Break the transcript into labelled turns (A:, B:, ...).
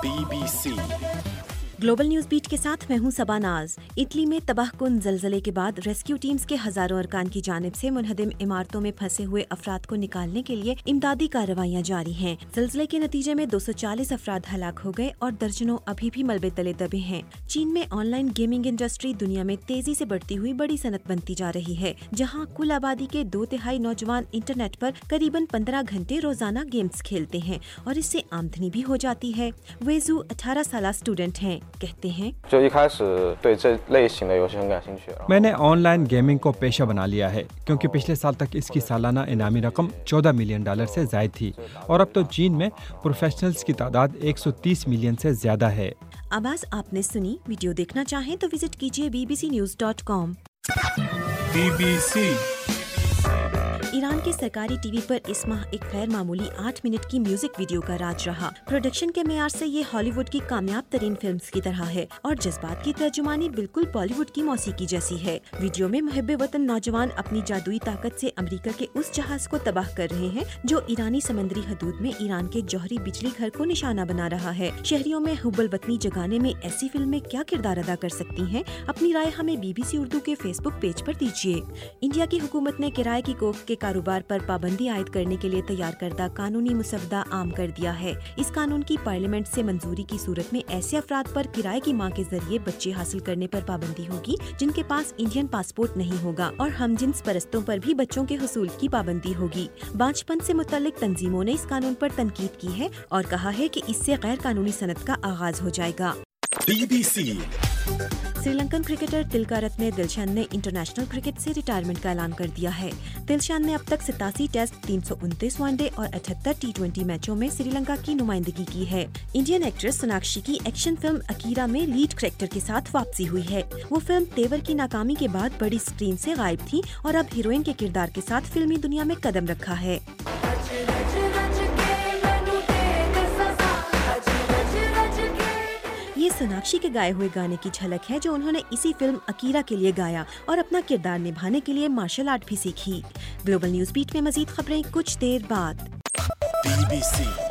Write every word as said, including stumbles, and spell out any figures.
A: B B C
B: global news beat के साथ मैं हूं सबानाज। इटली में तबाहकुन जलजले के बाद रेस्क्यू टीम्स के हजारों अरकान की जानिब से मुनहदिम इमारतों में फंसे हुए अफराद को निकालने के लिए इमदादी कार्रवाइयां जारी हैं। जलजले के नतीजे में दो सौ चालीस अफराद हलाक हो गए और दर्जनों अभी भी मलबे तले दबे हैं। चीन में ऑनलाइन गेमिंग इंडस्ट्री दुनिया में तेजी से बढ़ती हुई बड़ी सनत बनती जा रही है, जहाँ कुल आबादी के दो तिहाई नौजवान इंटरनेट पर करीबन पंद्रह घंटे रोजाना गेम्स खेलते हैं और इससे आमदनी भी हो जाती है। वेजू अठारह साल स्टूडेंट हैं, कहते हैं
C: मैंने ऑनलाइन गेमिंग को पेशा बना लिया है क्योंकि पिछले साल तक इसकी सालाना इनामी रकम चौदह मिलियन डॉलर से जायद थी और अब तो चीन में प्रोफेशनल्स की तादाद एक सौ तीस मिलियन से ज्यादा है।
B: आवाज आपने सुनी। वीडियो देखना चाहें तो विजिट कीजिए B B C news dot com.
A: B B C
B: Iran के सरकारी टीवी पर इस माह एक गैर मामूली आठ मिनट की म्यूजिक वीडियो का राज रहा। प्रोडक्शन के मेयार से ये हॉलीवुड की कामयाब तरीन फिल्म्स की तरह है और जज्बात की तर्जुमानी बिल्कुल बॉलीवुड की मौसीकी जैसी है। वीडियो में मुहिब्बे वतन नौजवान अपनी जादुई ताकत से अमेरिका के उस जहाज को तबाह कर रहे हैं जो ईरानी समंदरी हदूद में ईरान के जौहरी बिजली घर को निशाना बना रहा है। शहरियों में हुब्बल वतनी जगाने में ऐसी फिल्में क्या किरदार अदा कर सकती हैं? अपनी राय हमें बी बी सी उर्दू के फेसबुक पेज पर दीजिए। इंडिया की हुकूमत ने किराए की कोख के कारोबार पर पाबंदी आयद करने के लिए तैयार करदा कानूनी मुसवदा आम कर दिया है। इस कानून की पार्लियामेंट से मंजूरी की सूरत में ऐसे अफराद पर किराए की मां के जरिए बच्चे हासिल करने पर पाबंदी होगी जिनके पास इंडियन पासपोर्ट नहीं होगा और हमजिन्स परस्तों पर भी बच्चों के हुसूल की पाबंदी होगी। बांझपन से मुतल्लिक तंजीमों ने इस कानून पर तनकीद की है और कहा है कि इससे गैर कानूनी सनत का आगाज हो जाएगा।
A: B B C
B: Sri Lankan cricketer Tillakaratne Dilshan ने इंटरनेशनल क्रिकेट से रिटायरमेंट का ऐलान कर दिया है। दिलशान ने अब तक सतासी टेस्ट, तीन सौ उनतीस वनडे और अठहत्तर टी ट्वेंटी मैचों में श्रीलंका की नुमाइंदगी की है। इंडियन एक्ट्रेस सोनाक्षी की एक्शन फिल्म अकीरा में लीड कैरेक्टर के साथ वापसी हुई है। वो फिल्म तेवर की नाकामी के बाद बड़ी स्क्रीन से गायब थी और अब हीरोइन के किरदार के साथ फिल्मी दुनिया में कदम रखा है। ये सोनाक्षी के गाए हुए गाने की झलक है जो उन्होंने इसी फिल्म अकीरा के लिए गाया और अपना किरदार निभाने के लिए मार्शल आर्ट भी सीखी। ग्लोबल न्यूज बीट में मजीद खबरें कुछ देर बाद।
A: बी बी सी